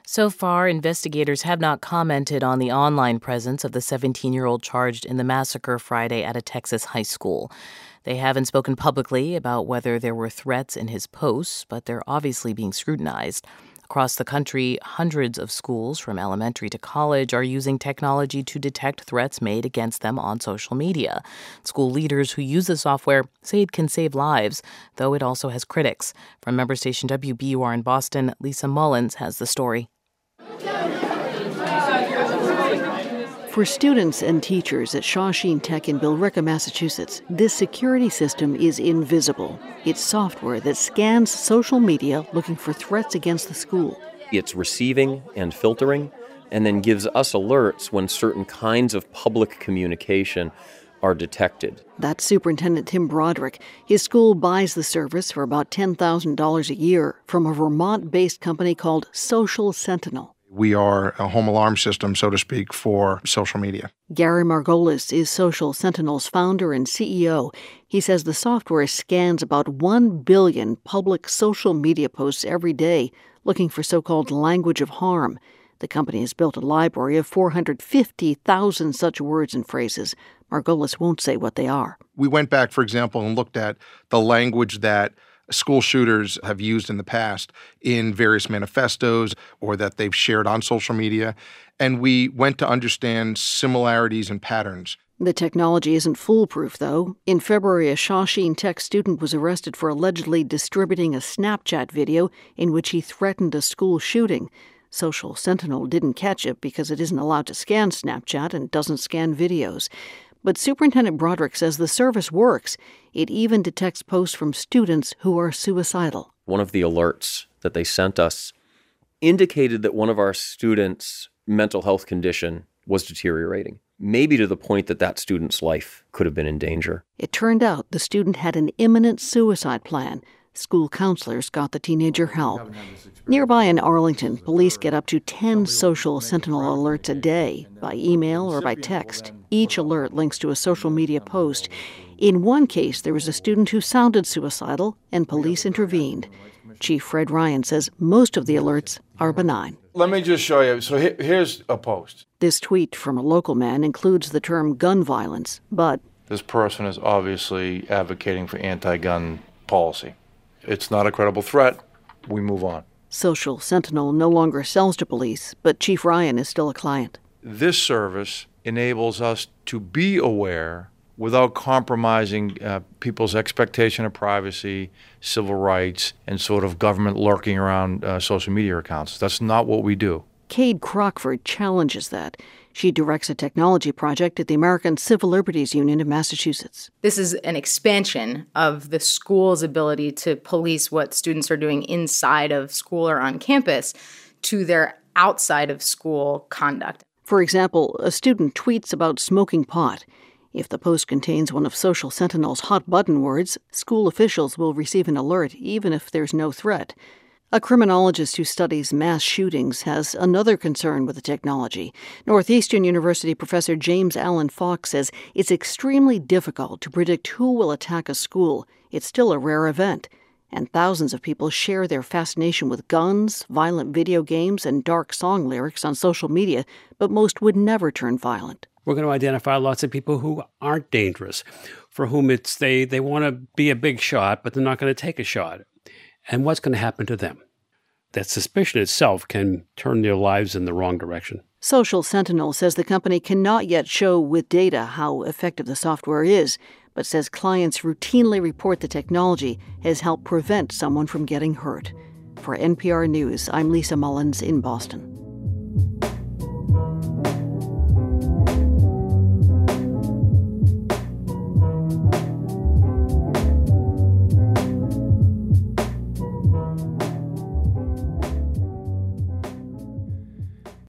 So far, investigators have not commented on the online presence of the 17-year-old charged in the massacre Friday at a Texas high school. They haven't spoken publicly about whether there were threats in his posts, but they're obviously being scrutinized. Across the country, hundreds of schools, from elementary to college, are using technology to detect threats made against them on social media. School leaders who use the software say it can save lives, though it also has critics. From member station WBUR in Boston, Lisa Mullins has the story. For students and teachers at Shawsheen Tech in Billerica, Massachusetts, this security system is invisible. It's software that scans social media looking for threats against the school. It's receiving and filtering, and then gives us alerts when certain kinds of public communication are detected. That's Superintendent Tim Broderick. His school buys the service for about $10,000 a year from a Vermont-based company called Social Sentinel. We are a home alarm system, so to speak, for social media. Gary Margolis is Social Sentinel's founder and CEO. He says the software scans about 1 billion public social media posts every day, looking for so-called language of harm. The company has built a library of 450,000 such words and phrases. Margolis won't say what they are. We went back, for example, and looked at the language that school shooters have used in the past in various manifestos or that they've shared on social media, and we went to understand similarities and patterns. The technology isn't foolproof, though. In February, a Shawsheen Tech student was arrested for allegedly distributing a Snapchat video in which he threatened a school shooting. Social Sentinel didn't catch it because it isn't allowed to scan Snapchat and doesn't scan videos. But Superintendent Broderick says the service works. It even detects posts from students who are suicidal. One of the alerts that they sent us indicated that one of our students' mental health condition was deteriorating, maybe to the point that that student's life could have been in danger. It turned out the student had an imminent suicide plan. School counselors got the teenager help. Nearby in Arlington, police get up to 10 Social Sentinel alerts a day, by email or by text. Each alert links to a social media post. In one case, there was a student who sounded suicidal, and police intervened. Chief Fred Ryan says most of the alerts are benign. Let me just show you. So here's a post. This tweet from a local man includes the term gun violence, but this person is obviously advocating for anti-gun policy. It's not a credible threat. We move on. Social Sentinel no longer sells to police, but Chief Ryan is still a client. This service enables us to be aware without compromising people's expectation of privacy, civil rights, and sort of government lurking around social media accounts. That's not what we do. Cade Crockford challenges that. She directs a technology project at the American Civil Liberties Union of Massachusetts. This is an expansion of the school's ability to police what students are doing inside of school or on campus to their outside of school conduct. For example, a student tweets about smoking pot. If the post contains one of Social Sentinel's hot button words, school officials will receive an alert even if there's no threat. A criminologist who studies mass shootings has another concern with the technology. Northeastern University professor James Allen Fox says it's extremely difficult to predict who will attack a school. It's still a rare event. And thousands of people share their fascination with guns, violent video games, and dark song lyrics on social media, but most would never turn violent. We're going to identify lots of people who aren't dangerous, for whom it's they want to be a big shot, but they're not going to take a shot. And what's going to happen to them? That suspicion itself can turn their lives in the wrong direction. Social Sentinel says the company cannot yet show with data how effective the software is, but says clients routinely report the technology has helped prevent someone from getting hurt. For NPR News, I'm Lisa Mullins in Boston.